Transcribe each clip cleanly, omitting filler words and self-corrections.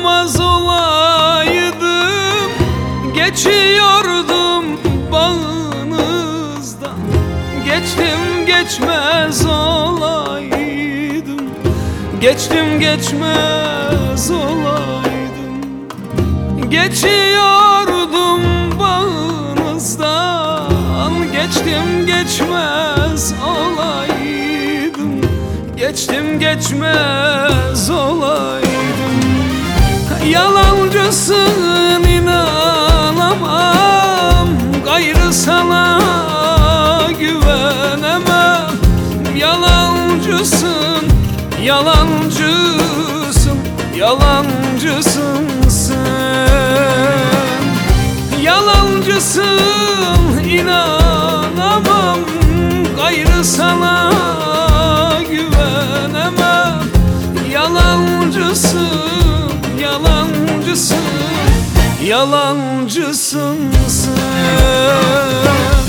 sarmaz olaydım, geçiyordum bağınızdan. Geçtim geçmez olaydım, geçtim geçmez olaydım. Geçiyordum bağınızdan, geçtim geçmez olaydım, geçtim geçmez olaydım. Yalancısın, inanamam, gayrı sana güvenemem. Yalancısın, yalancısın, yalancısın sen. Yalancısın, inanamam, gayrı sana güvenemem. Yalancısın, yalancısın, yalancısın sen.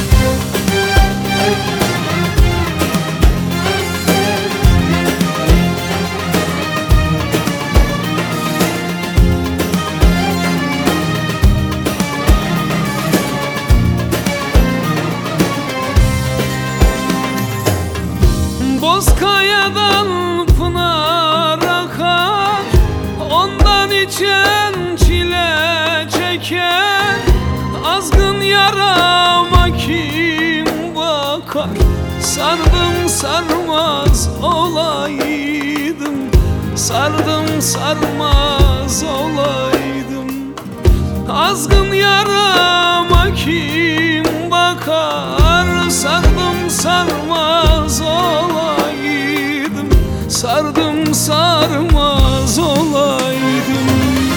Bozkaya'dan pınar akar, ondan içen çile çeker. Azgın yarama kim bakar? Sardım sarmaz olaydım, sardım sarmaz olaydım. Azgın yarama kim bakar? Sardım sarmaz olaydım, sardım sarmaz olaydım.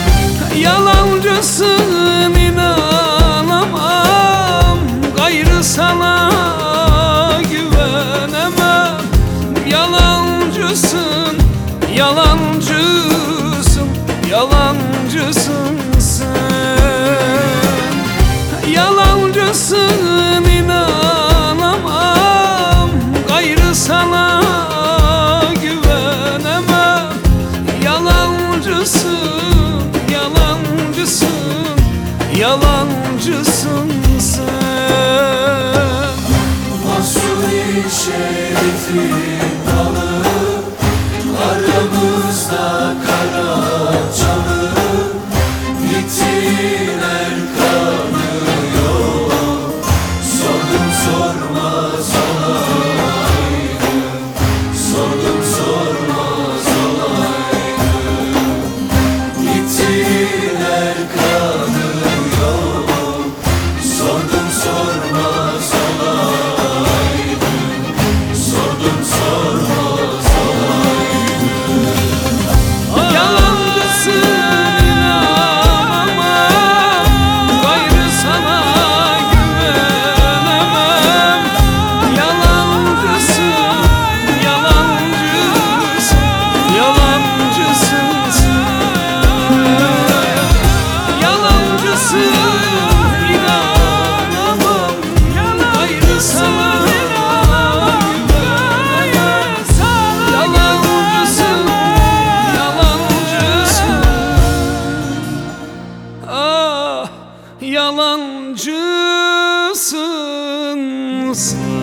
Yalancısın, inanamam, gayrı sana güvenemem. Yalancısın, yalancısın, yalancısın sen. Yalancısın, inanamam, gayrı sana güvenemem. Yalancısın, yalancısın, yalancısın sen. Mahsur-i Şerif'in dalı, aramızda kara çalı. Gittin kanıyor, sordum sormaz olaydım, sordum sormaz olaydım. Gittin kanıyor, sordum sormaz olaydım, sordum sormaz olaydım. Yalancısın, yalancısın.